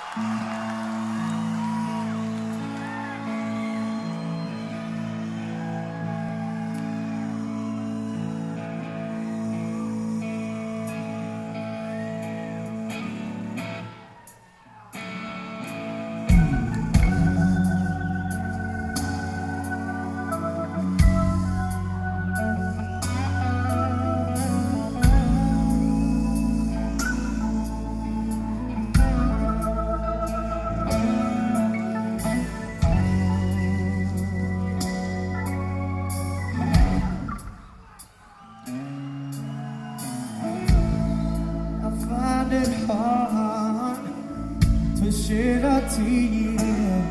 shed a tear.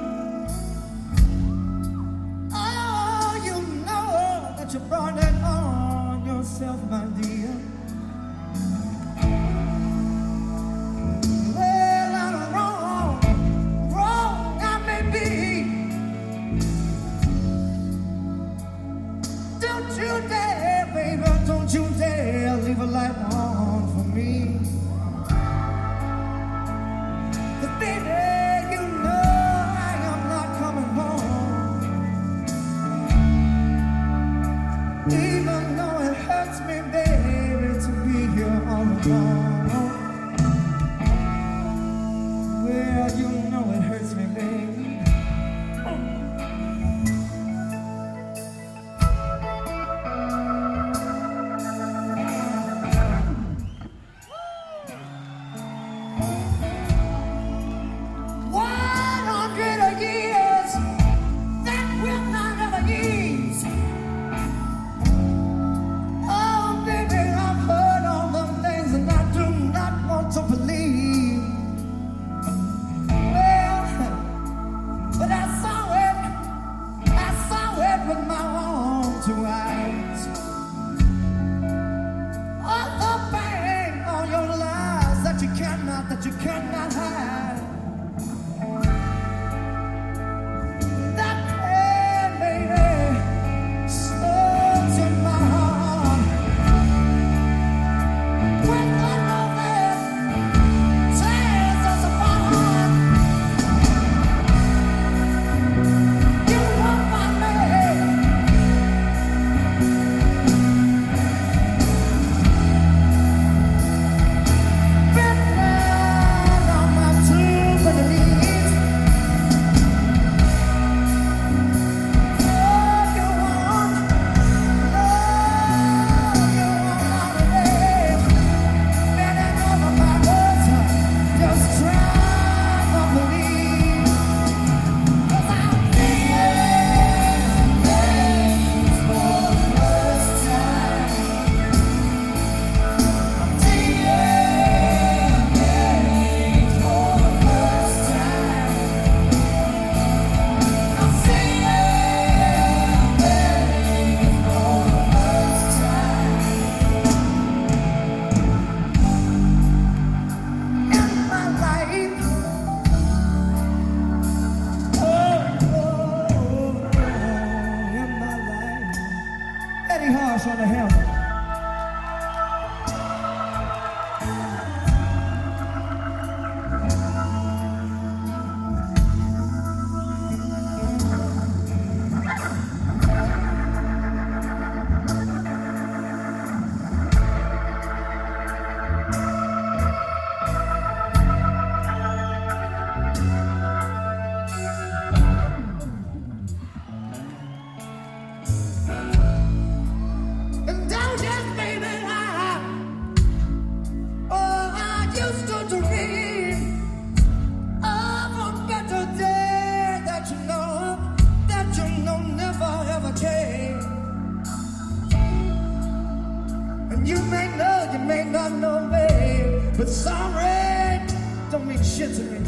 Oh, you know that you brought it on yourself, my dear. Well, I'm wrong I may be. Don't you dare, baby, don't you dare leave a light on for me. Even though it hurts me, baby, to be here all alone. Well, you know it hurts me, baby. That you cannot hide. That pain, baby, stuck in my heart. When I know that tears us apart, you want my man. On the helmet. You may not know me, but sorry don't mean shit to me.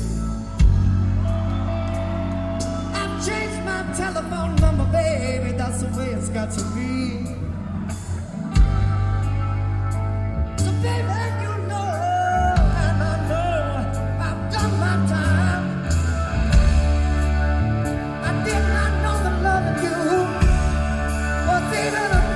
I've changed my telephone number, baby, that's the way it's got to be. So baby, you know, and I know I've done my time. I did not know that loving you was even a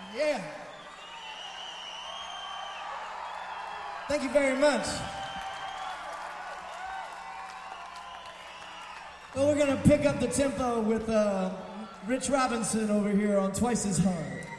Yeah. Thank you very much. Well, we're gonna pick up the tempo with Rich Robinson over here on Twice as Hard.